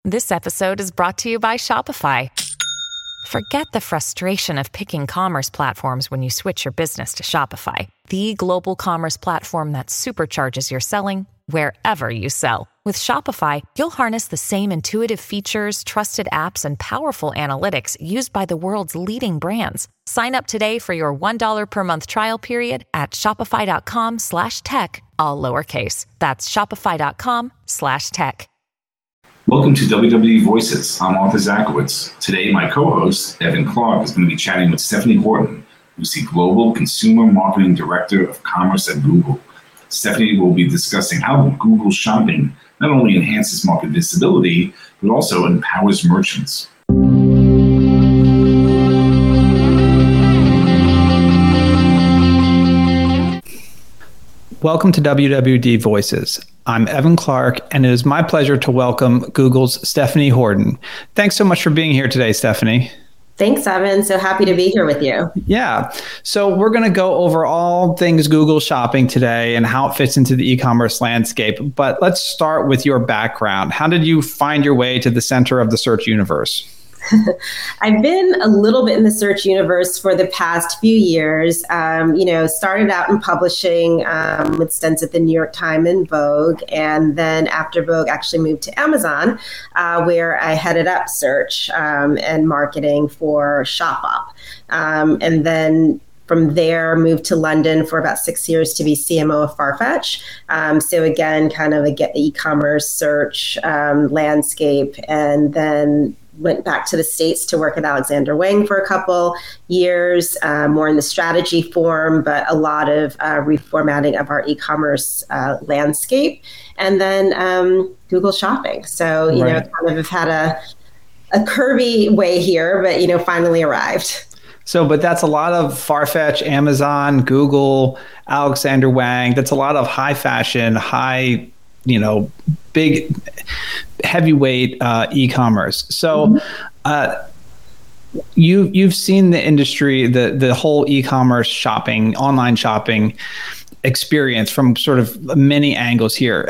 This episode is brought to you by Shopify. Forget the frustration of picking commerce platforms when you switch your business to Shopify, the global commerce platform that supercharges your selling wherever you sell. With Shopify, you'll harness the same intuitive features, trusted apps, and powerful analytics used by the world's leading brands. Sign up today for your $1 per month trial period at shopify.com/tech, all lowercase. That's shopify.com/tech. Welcome to WWE Voices. I'm Arthur Zakowitz. Today, my co-host, Evan Clark, is going to be chatting with Stephanie Horton, who's the Global Consumer Marketing Director of Commerce at Google. Stephanie will be discussing how Google Shopping not only enhances market visibility, but also empowers merchants. Welcome to WWD Voices. I'm Evan Clark, and it is my pleasure to welcome Google's Stephanie Horton. Thanks so much for being here today, Stephanie. Thanks, Evan. So happy to be here with you. Yeah. So we're going to go over all things Google Shopping today and how it fits into the e-commerce landscape. But let's start with your background. How did you find your way to the center of the search universe? I've been a little bit in the search universe for the past few years. Started out in publishing with stints at the New York Times and Vogue. And then after Vogue, actually moved to Amazon, where I headed up search and marketing for ShopUp. And then from there, moved to London for about 6 years to be CMO of Farfetch. So again, kind of the e-commerce search landscape. And then went back to the States to work at Alexander Wang for a couple years, more in the strategy form, but a lot of reformatting of our e-commerce landscape. And then Google Shopping. So, kind of have had a curvy way here, but, finally arrived. So, but that's a lot of Farfetch, Amazon, Google, Alexander Wang. That's a lot of high fashion, big heavyweight e-commerce. So you've seen the industry, the whole e-commerce shopping, online shopping experience from sort of many angles here.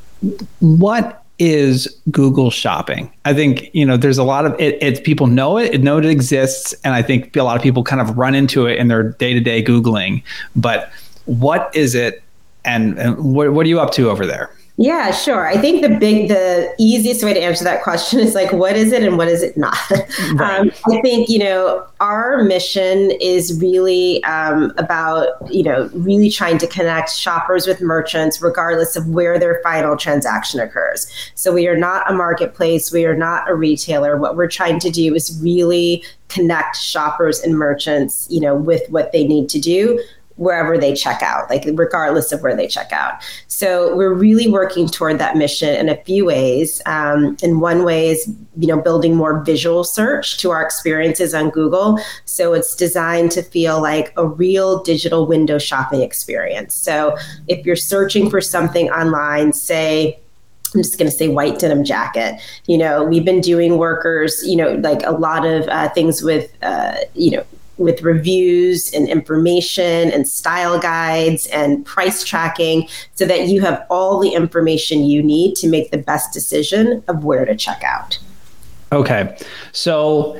What is Google Shopping? I think, there's a lot of it people know it exists. And I think a lot of people kind of run into it in their day-to-day Googling. But what is it and what are you up to over there? Yeah, sure. I think the easiest way to answer that question is what is it and what is it not? Right. I think, our mission is really about, really trying to connect shoppers with merchants, regardless of where their final transaction occurs. So we are not a marketplace. We are not a retailer. What we're trying to do is really connect shoppers and merchants, with what they need to do wherever they check out, regardless of where they check out. So we're really working toward that mission in a few ways. And one way is, building more visual search to our experiences on Google. So it's designed to feel like a real digital window shopping experience. So if you're searching for something online, say, I'm just going to say white denim jacket. We've been doing workers, a lot of things with, with reviews and information and style guides and price tracking so that you have all the information you need to make the best decision of where to check out. Okay. So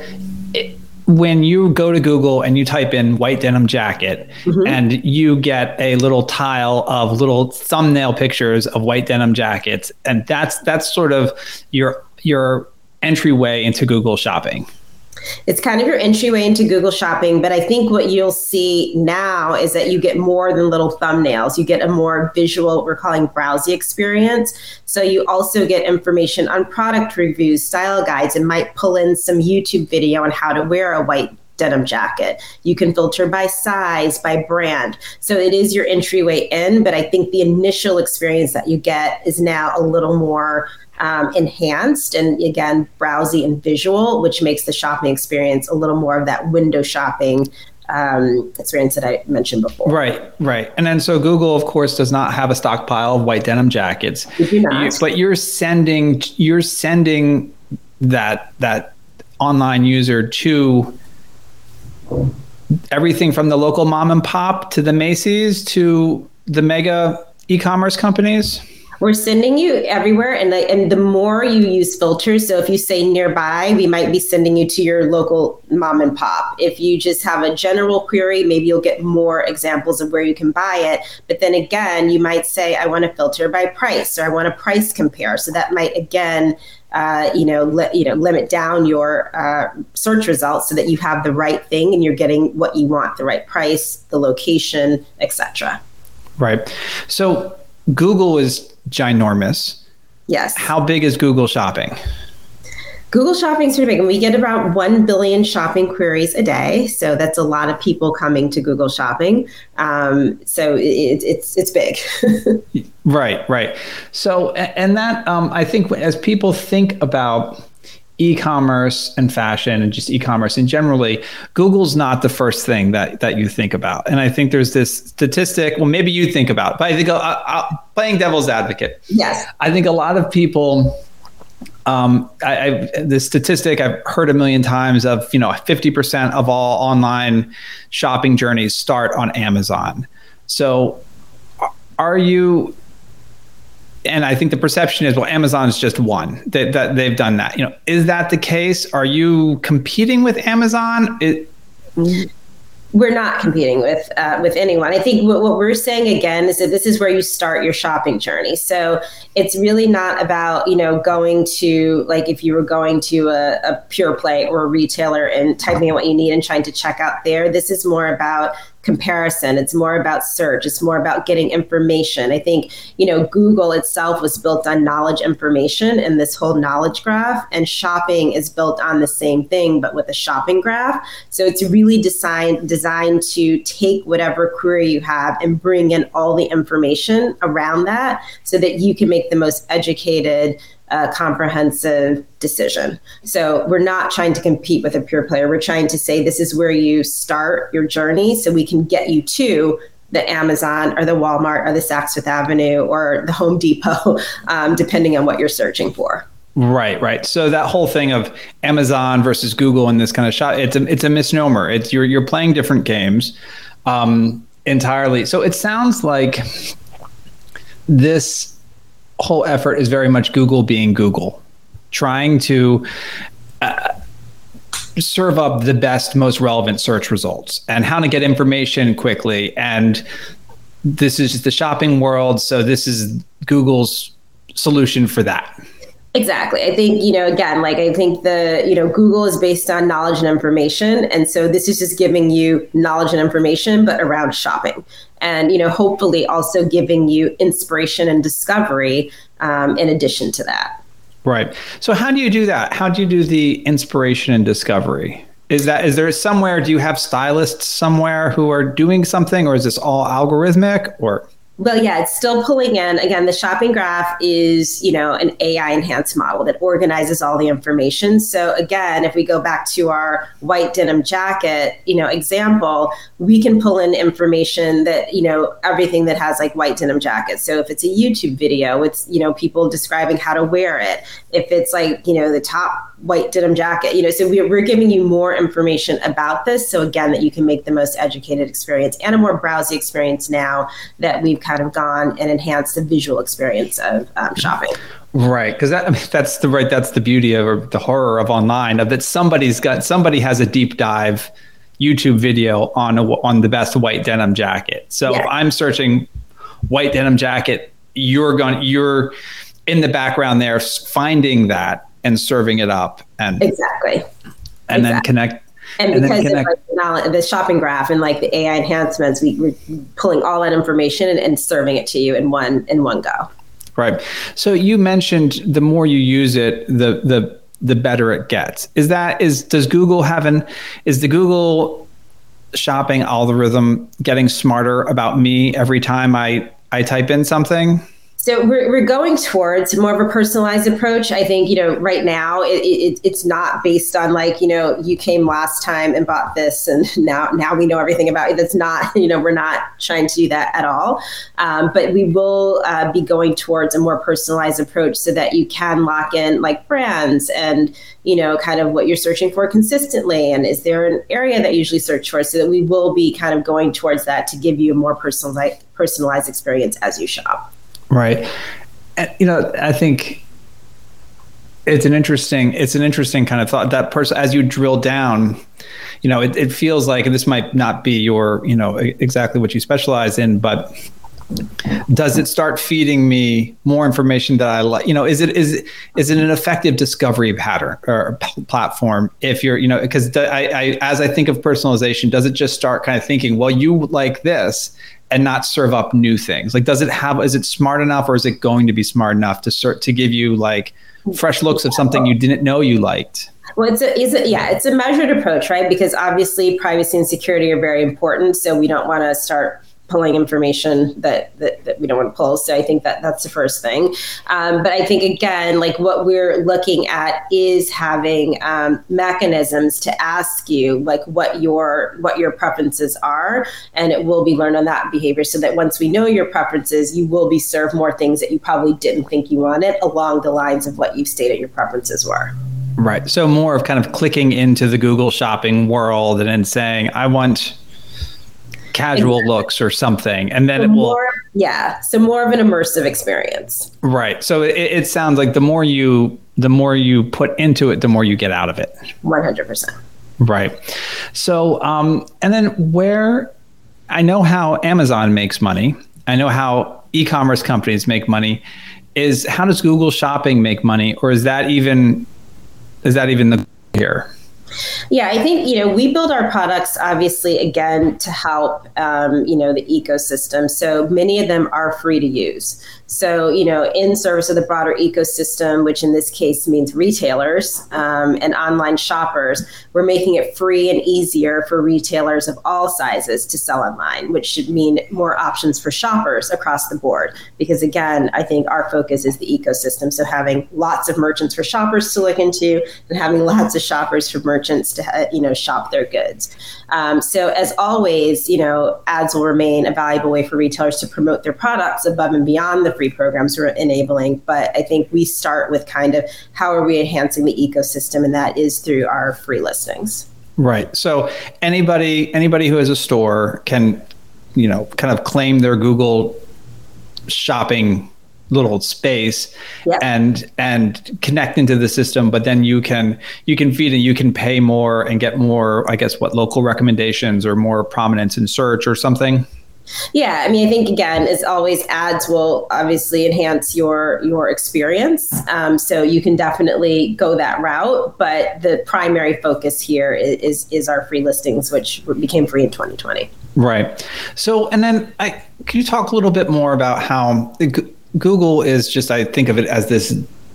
when you go to Google and you type in white denim jacket and you get a little tile of little thumbnail pictures of white denim jackets, and that's sort of your entryway into Google Shopping. It's kind of your entryway into Google Shopping, but I think what you'll see now is that you get more than little thumbnails. You get a more visual, what we're calling browsy experience. So you also get information on product reviews, style guides, and might pull in some YouTube video on how to wear a white denim jacket. You can filter by size, by brand. So it is your entryway in, but I think the initial experience that you get is now a little more enhanced and, again, browsy and visual, which makes the shopping experience a little more of that window shopping experience that I mentioned before. Right. And then so Google, of course, does not have a stockpile of white denim jackets. We do not. But you're sending that online user to everything from the local mom and pop to the Macy's to the mega e-commerce companies. We're sending you everywhere, and the more you use filters, so if you say nearby, we might be sending you to your local mom and pop. If you just have a general query, maybe you'll get more examples of where you can buy it. But then again, you might say, I want to filter by price, or I want to price compare. So that might again, limit down your search results so that you have the right thing and you're getting what you want, the right price, the location, etc. Right. So Google is ginormous. Yes. How big is Google Shopping? Google Shopping is pretty big, and we get about 1 billion shopping queries a day. So that's a lot of people coming to Google Shopping. So it's big. Right. So, and that I think as people think about e-commerce and fashion and just e-commerce in generally, Google's not the first thing that you think about. And I think there's this statistic, well, maybe you think about, but I think playing devil's advocate. Yes. I think a lot of people, the statistic I've heard a million times of, 50% of all online shopping journeys start on Amazon. So are you, and I think the perception is, well, Amazon is just one, that they've done that. Is that the case? Are you competing with Amazon? We're not competing with anyone. I think what we're saying again is that this is where you start your shopping journey. So it's really not about, going to, like if you were going to a pure play or a retailer and typing in what you need and trying to check out there. This is more about comparison. It's more about search. It's more about getting information. I think, Google itself was built on knowledge information and this whole knowledge graph, and shopping is built on the same thing, but with a shopping graph. So it's really designed to take whatever query you have and bring in all the information around that so that you can make the most educated, comprehensive decision. So we're not trying to compete with a pure player. We're trying to say this is where you start your journey so we can get you to the Amazon or the Walmart or the Saks Fifth Avenue or the Home Depot, depending on what you're searching for. Right. So that whole thing of Amazon versus Google and this kind of shot, it's a misnomer. It's you're playing different games entirely. So it sounds like this whole effort is very much Google being Google, trying to serve up the best, most relevant search results and how to get information quickly. And this is just the shopping world. So this is Google's solution for that. Exactly. I think, again, I think Google is based on knowledge and information. And so this is just giving you knowledge and information, but around shopping. And, hopefully also giving you inspiration and discovery in addition to that. Right. So how do you do that? How do you do the inspiration and discovery? Is there somewhere, do you have stylists somewhere who are doing something, or is this all algorithmic or? Well, yeah, it's still pulling in. Again, the shopping graph is, an AI enhanced model that organizes all the information. So again, if we go back to our white denim jacket, example, we can pull in information that, everything that has like white denim jacket. So if it's a YouTube video, it's, people describing how to wear it. If it's like, the top white denim jacket, so we're giving you more information about this. So again, that you can make the most educated experience and a more browsy experience now that we've kind of gone and enhanced the visual experience of shopping. Right. Because that's the beauty of, or the horror of online, of that somebody has a deep dive YouTube video on the best white denim jacket. So yeah. If I'm searching white denim jacket, you're in the background there finding that and serving it up and then connect. And because of the shopping graph and like the AI enhancements, we're pulling all that information and serving it to you in one go. Right. So you mentioned the more you use it, the better it gets. Does Google is the Google shopping algorithm getting smarter about me every time I type in something? So we're going towards more of a personalized approach. I think, right now it's not based on like, you came last time and bought this and now we know everything about you. That's not, we're not trying to do that at all. But we will be going towards a more personalized approach so that you can lock in like brands and, kind of what you're searching for consistently. And is there an area that you usually search for? So that we will be kind of going towards that to give you a more personalized experience as you shop. Right. I think it's an interesting kind of thought. That person, as you drill down, it feels like, and this might not be your, exactly what you specialize in, but does it start feeding me more information that I like? Is it an effective discovery pattern or platform? If you're, because as I think of personalization, does it just start kind of thinking, well, you like this, and not serve up new things? Like, is it smart enough, or is it going to be smart enough to give you like fresh looks of something you didn't know you liked? Well, it's a measured approach, right? Because obviously privacy and security are very important. So we don't want to start pulling information that we don't want to pull. So I think that's the first thing. But I think, again, like what we're looking at is having mechanisms to ask you like what your preferences are, and it will be learned on that behavior, so that once we know your preferences, you will be served more things that you probably didn't think you wanted along the lines of what you've stated your preferences were. Right. So more of kind of clicking into the Google shopping world and then saying, I want casual looks or something, and then so more of an immersive experience. Right. So it sounds like the more you put into it, the more you get out of it. 100%. Right. So and then where I know how Amazon makes money, I know how e-commerce companies make money, is how does Google Shopping make money, or is that even the here? Yeah, I think, we build our products, obviously, again, to help, the ecosystem. So many of them are free to use. So, in service of the broader ecosystem, which in this case means retailers and online shoppers, we're making it free and easier for retailers of all sizes to sell online, which should mean more options for shoppers across the board. Because again, I think our focus is the ecosystem. So having lots of merchants for shoppers to look into, and having lots of shoppers for merchants to, shop their goods. So as always, ads will remain a valuable way for retailers to promote their products above and beyond the free programs we're enabling. But I think we start with kind of how are we enhancing the ecosystem, and that is through our free listings. Right. So anybody who has a store can, kind of claim their Google Shopping little space, yep, and connect into the system, but then you can feed and you can pay more and get more, I guess, local recommendations or more prominence in search or something. Yeah, I mean, I think, again, as always, ads will obviously enhance your experience. So you can definitely go that route. But the primary focus here is our free listings, which became free in 2020. Right. So, and then can you talk a little bit more about how Google is just, I think of it as this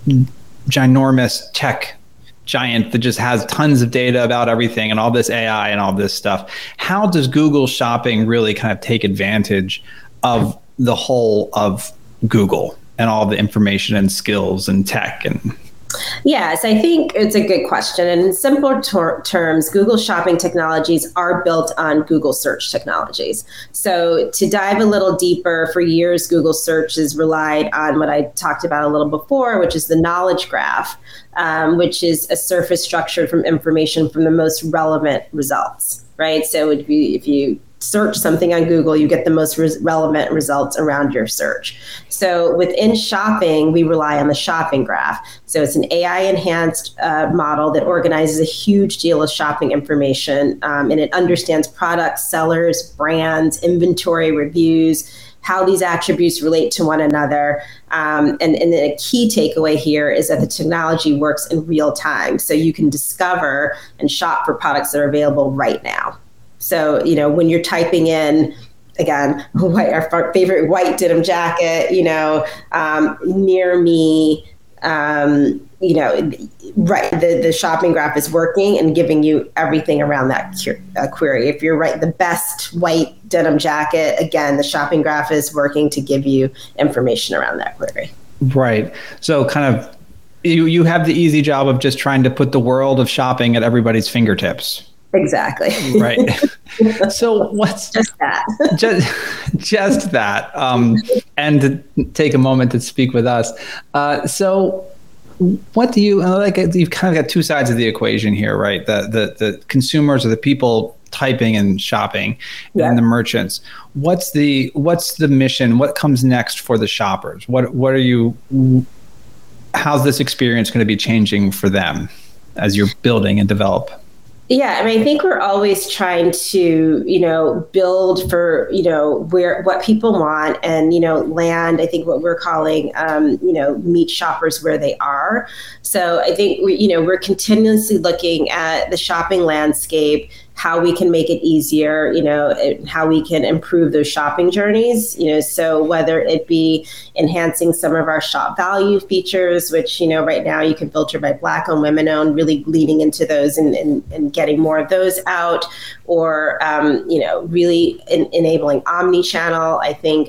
ginormous tech giant that just has tons of data about everything and all this AI and all this stuff. How does Google Shopping really kind of take advantage of the whole of Google and all the information and skills and tech? And yes, I think it's a good question. And in simple terms, Google Shopping technologies are built on Google search technologies. So to dive a little deeper, for years, Google search has relied on what I talked about a little before, which is the knowledge graph, which is a surface structured from information from the most relevant results, right? So if you search something on Google, you get the most relevant results around your search. So within shopping, we rely on the shopping graph. So it's an AI-enhanced model that organizes a huge deal of shopping information, and it understands products, sellers, brands, inventory, reviews, how these attributes relate to one another. And a key takeaway here is that the technology works in real time. So you can discover and shop for products that are available right now. So, when you're typing in, again, our favorite white denim jacket, near me, right, the shopping graph is working and giving you everything around that query. If you're right, the best white denim jacket, again, the shopping graph is working to give you information around that query. Right. So kind of you have the easy job of just trying to put the world of shopping at everybody's fingertips. Exactly. Right. So what's just that? just that. And to take a moment to speak with us. So what do you like? You've kind of got two sides of the equation here, right? The consumers or the people typing and shopping and the merchants. What's the mission? What comes next for the shoppers? How's this experience going to be changing for them as you're building and develop? Yeah, I mean, I think we're always trying to, build for, what people want and, land, I think what we're calling, meet shoppers where they are. So I think, we're continuously looking at the shopping landscape, how we can make it easier, how we can improve those shopping journeys, so whether it be enhancing some of our shop value features, which, right now you can filter by Black owned, women owned, really leading into those and getting more of those out, or, really enabling omni-channel. I think,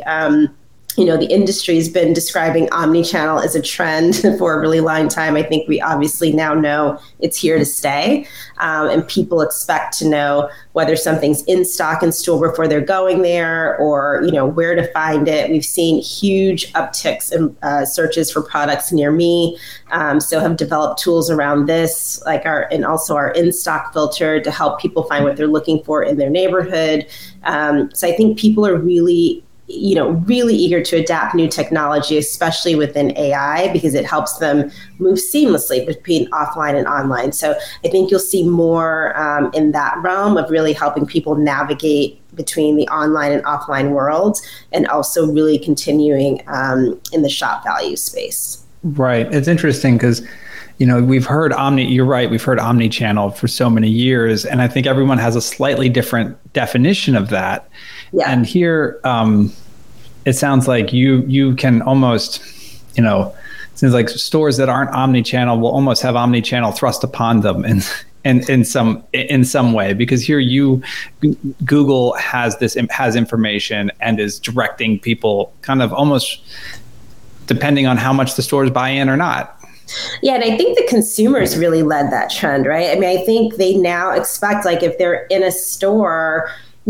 the industry's been describing omni-channel as a trend for a really long time. I think we obviously now know it's here to stay. And people expect to know whether something's in stock in store before they're going there, or, where to find it. We've seen huge upticks in searches for products near me. So have developed tools around this, and also our in-stock filter to help people find what they're looking for in their neighborhood. So I think people are really eager to adapt new technology, especially within AI, because it helps them move seamlessly between offline and online. So I think you'll see more in that realm of really helping people navigate between the online and offline worlds, and also really continuing in the shop value space. Right. It's interesting because we've heard you're right, we've heard omni-channel for so many years, and I think everyone has a slightly different definition of that. Yeah. And here, it sounds like you can almost, it seems like stores that aren't omni-channel will almost have omni-channel thrust upon them in some way, because here Google has information and is directing people kind of almost depending on how much the stores buy in or not. Yeah, and I think the consumers really led that trend, right? I mean, I think they now expect, if they're in a store,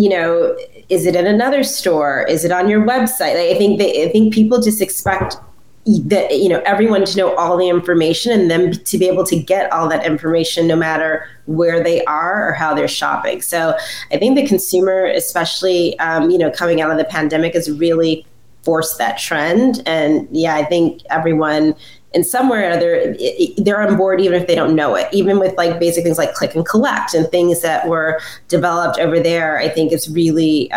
is it in another store? Is it on your website? I think people just expect that, everyone to know all the information, and then to be able to get all that information no matter where they are or how they're shopping. So I think the consumer, especially, coming out of the pandemic, has really forced that trend. And yeah, I think everyone in some way or other, they're on board even if they don't know it. Even with basic things like click and collect and things that were developed over there, I think it's really,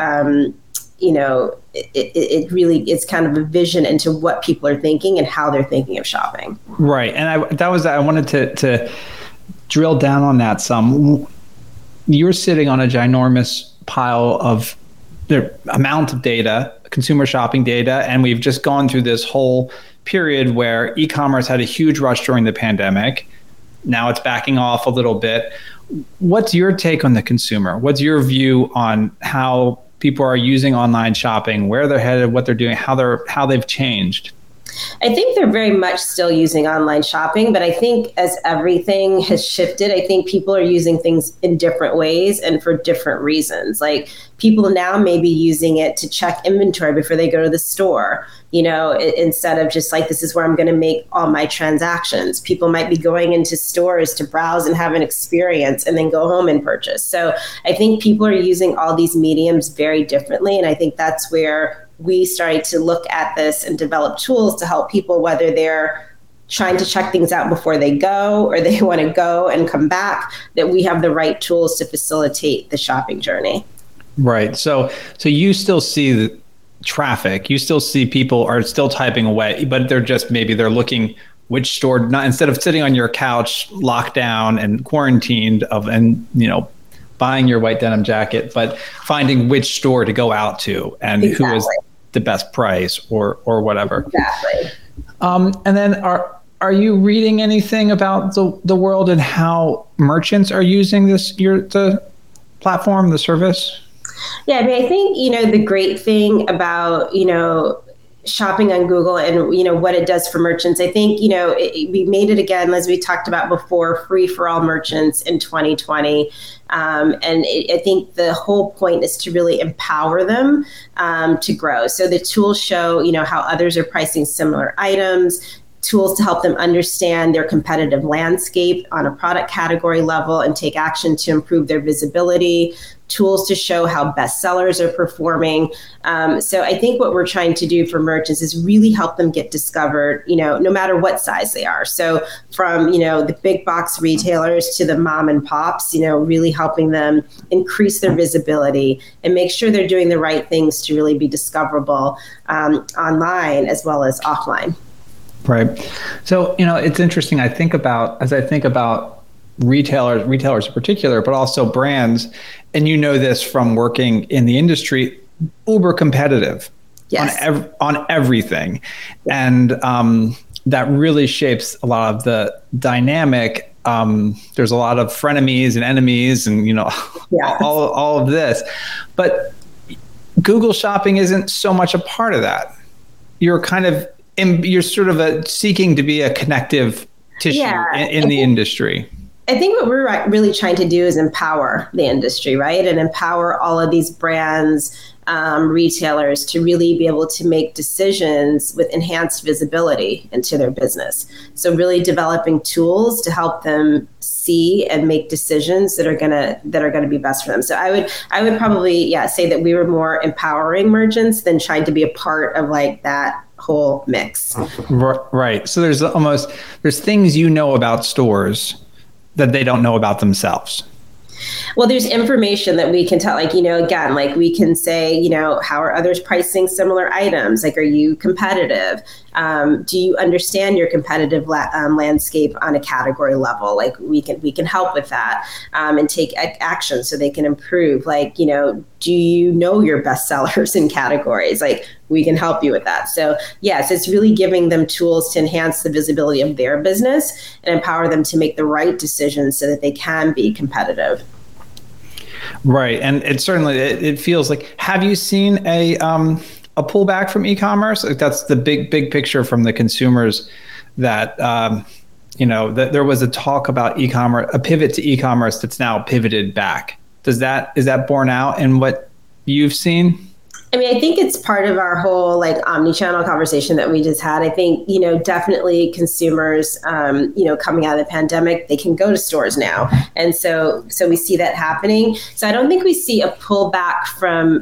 it really is kind of a vision into what people are thinking and how they're thinking of shopping. Right, and I wanted to drill down on that some. You're sitting on a ginormous pile of the amount of data, consumer shopping data, and we've just gone through this whole period where e-commerce had a huge rush during the pandemic. Now it's backing off a little bit. What's your take on the consumer? What's your view on how people are using online shopping, where they're headed, what they're doing, how they've changed? I think they're very much still using online shopping, but I think as everything has shifted, I think people are using things in different ways and for different reasons. People now may be using it to check inventory before they go to the store, instead of just this is where I'm going to make all my transactions. People might be going into stores to browse and have an experience and then go home and purchase. So I think people are using all these mediums very differently. And I think that's where we started to look at this and develop tools to help people, whether they're trying to check things out before they go or they want to go and come back, that we have the right tools to facilitate the shopping journey. Right. So you still see the traffic, you still see people are still typing away, but they're looking which store, not instead of sitting on your couch locked down and quarantined buying your white denim jacket, but finding which store to go out to and who is the best price or whatever. Exactly. And then are you reading anything about the world and how merchants are using the platform, the service? Yeah, I mean, I think, the great thing about, shopping on Google and, what it does for merchants, I think, we made it again, as we talked about before, free for all merchants in 2020. I think the whole point is to really empower them to grow. So the tools show, how others are pricing similar items, tools to help them understand their competitive landscape on a product category level and take action to improve their visibility, tools to show how bestsellers are performing. So I think what we're trying to do for merchants is really help them get discovered, no matter what size they are. So from, the big box retailers to the mom and pops, really helping them increase their visibility and make sure they're doing the right things to really be discoverable online as well as offline. Right. So, it's interesting. As I think about retailers in particular, but also brands, and this from working in the industry, uber competitive. Yes. on everything. And that really shapes a lot of the dynamic. There's a lot of frenemies and enemies and, all of this. But Google Shopping isn't so much a part of that. You're sort of seeking to be a connective tissue in the industry. I think what we're really trying to do is empower the industry, right? And empower all of these brands, retailers to really be able to make decisions with enhanced visibility into their business. So really developing tools to help them see and make decisions that are gonna be best for them. So I would probably say that we were more empowering merchants than trying to be a part of like that whole mix. Right. So there's things about stores that they don't know about themselves. Well, there's information that we can tell, again, we can say, how are others pricing similar items? Are you competitive? Do you understand your competitive landscape on a category level? We can help with that and take action so they can improve. Do you know your bestsellers in categories? We can help you with that. So yes, it's really giving them tools to enhance the visibility of their business and empower them to make the right decisions so that they can be competitive. Right. And it certainly, it feels like, have you seen a pullback from e-commerce? That's the big picture from the consumers that, that there was a talk about e-commerce, a pivot to e-commerce that's now pivoted back. Is that borne out in what you've seen? I mean, I think it's part of our whole omni-channel conversation that we just had. I think, definitely consumers, coming out of the pandemic, they can go to stores now. And so we see that happening. So I don't think we see a pullback from,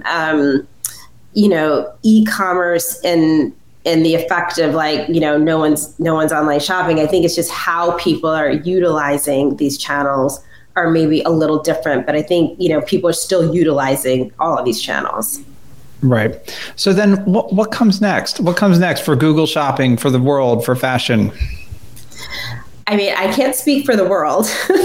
e-commerce and the effect of no one's online shopping. I think it's just how people are utilizing these channels are maybe a little different. But I think, people are still utilizing all of these channels. Right. So then what comes next? What comes next for Google Shopping, for the world, for fashion? I mean, I can't speak for the world.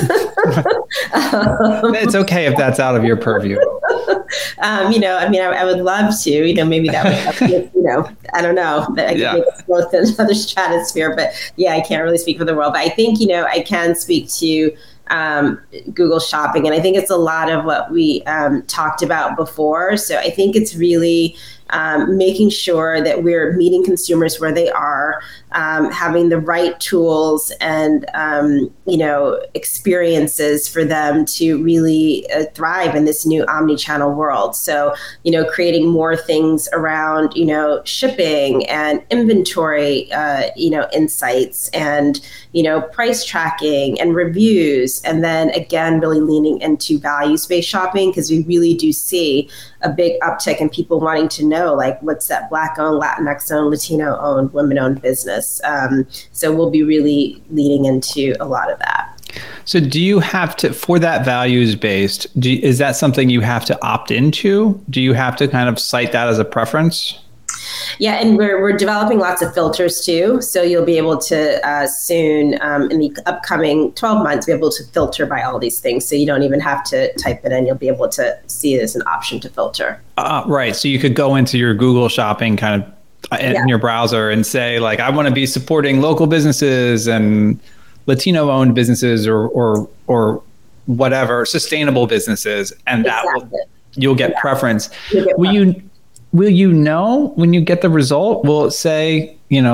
It's okay if that's out of your purview. I would love to, maybe that would help, I don't know, that I could make it both in another stratosphere, but I can't really speak for the world. But I think, I can speak to Google Shopping. And I think it's a lot of what we talked about before. So I think it's really making sure that we're meeting consumers where they are, having the right tools and, experiences for them to really thrive in this new omni-channel world. So, creating more things around, shipping and inventory, insights and, price tracking and reviews. And then again, really leaning into values-based shopping, because we really do see a big uptick in people wanting to know, what's that Black-owned, Latinx-owned, Latino-owned, women-owned business. So we'll be really leaning into a lot of that. So do you have to, for that values-based, is that something you have to opt into? Do you have to kind of cite that as a preference? Yeah, and we're developing lots of filters too. So you'll be able to soon, in the upcoming 12 months, be able to filter by all these things. So you don't even have to type it in. You'll be able to see it as an option to filter. Right. So you could go into your Google Shopping kind of in your browser and say, I want to be supporting local businesses and Latino-owned businesses or whatever, sustainable businesses, and you'll get preference. Will you know when you get the result? Will it say,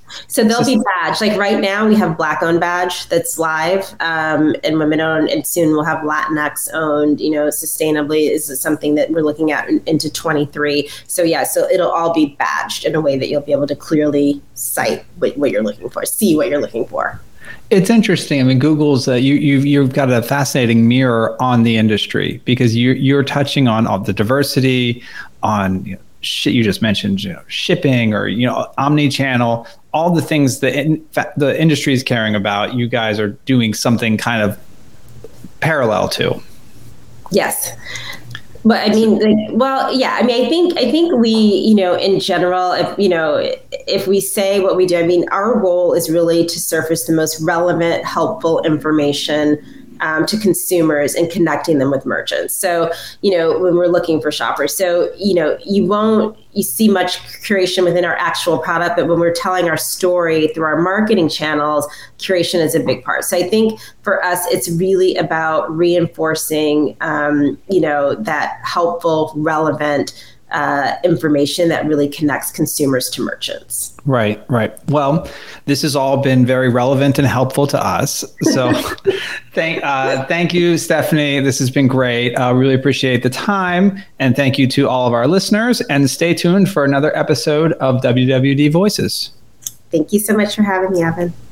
So they'll be badged. Like right now, we have Black-owned badge that's live, and women-owned, and soon we'll have Latinx-owned. Sustainably is something that we're looking at into 23. So yeah, so it'll all be badged in a way that you'll be able to clearly cite what you're looking for, see what you're looking for. It's interesting. I mean, Google's you've got a fascinating mirror on the industry, because you're touching on all the diversity, on you just mentioned shipping, or omni-channel, all the things that the industry is caring about. You guys are doing something kind of parallel to. Yes. But I mean, I think we, in general, if we say what we do, I mean, our goal is really to surface the most relevant, helpful information to consumers and connecting them with merchants. So, when we're looking for shoppers, so, you see much curation within our actual product, but when we're telling our story through our marketing channels, curation is a big part. So I think for us, it's really about reinforcing, that helpful, relevant information that really connects consumers to merchants. Right. Well, this has all been very relevant and helpful to us. So thank you, Stephanie. This has been great. Really appreciate the time. And thank you to all of our listeners. And stay tuned for another episode of WWD Voices. Thank you so much for having me, Evan.